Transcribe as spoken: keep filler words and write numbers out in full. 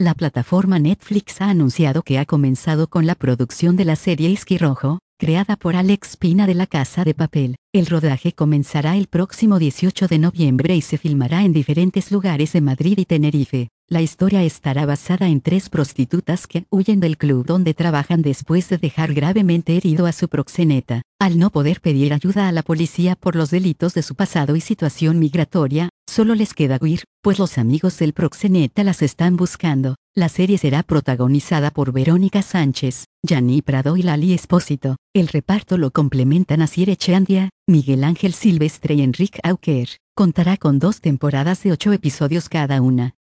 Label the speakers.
Speaker 1: La plataforma Netflix ha anunciado que ha comenzado con la producción de la serie Isky Rojo, creada por Alex Pina de La Casa de Papel. El rodaje comenzará el próximo dieciocho de noviembre y se filmará en diferentes lugares de Madrid y Tenerife. La historia estará basada en tres prostitutas que huyen del club donde trabajan después de dejar gravemente herido a su proxeneta. Al no poder pedir ayuda a la policía por los delitos de su pasado y situación migratoria, solo les queda huir, pues los amigos del proxeneta las están buscando. La serie será protagonizada por Verónica Sánchez, Yanni Prado y Lali Espósito. El reparto lo complementan Asier Echandia, Miguel Ángel Silvestre y Enrique Auquer. Contará con dos temporadas de ocho episodios cada una.